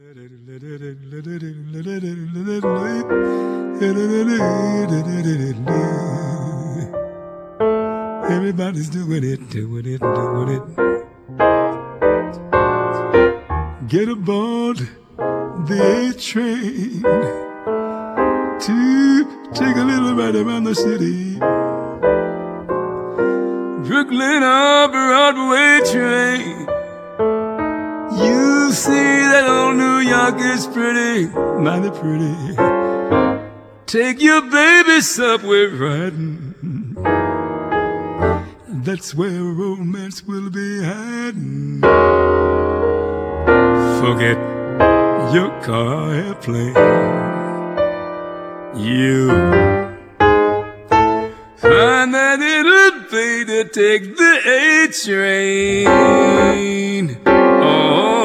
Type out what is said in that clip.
Everybody's doing it, doing it, doing it. Get aboard the A train to take a little ride around the city. Brooklyn up Broadway train. You see that old New York is pretty, mighty pretty. Take your baby subway riding. That's where romance will be hiding. Forget your car airplane. You find that little baby, take the A train. Oh.